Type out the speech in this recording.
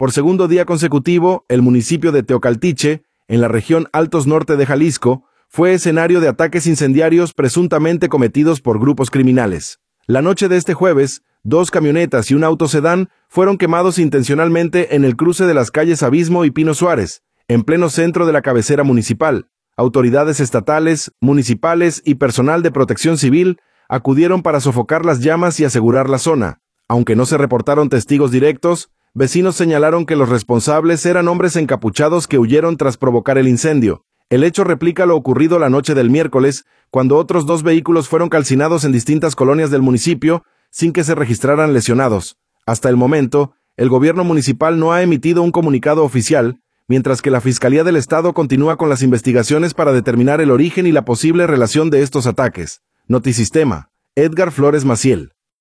Por segundo día consecutivo, el municipio de Teocaltiche, en la región Altos Norte de Jalisco, fue escenario de ataques incendiarios presuntamente cometidos por grupos criminales. La noche de este jueves, 2 camionetas y un auto sedán fueron quemados intencionalmente en el cruce de las calles Abismo y Pino Suárez, en pleno centro de la cabecera municipal. Autoridades estatales, municipales y personal de protección civil acudieron para sofocar las llamas y asegurar la zona. Aunque no se reportaron testigos directos, vecinos señalaron que los responsables eran hombres encapuchados que huyeron tras provocar el incendio. El hecho replica lo ocurrido la noche del miércoles, cuando otros 2 vehículos fueron calcinados en distintas colonias del municipio, sin que se registraran lesionados. Hasta el momento, el gobierno municipal no ha emitido un comunicado oficial, mientras que la Fiscalía del Estado continúa con las investigaciones para determinar el origen y la posible relación de estos ataques. Notisistema, Edgar Flores Maciel.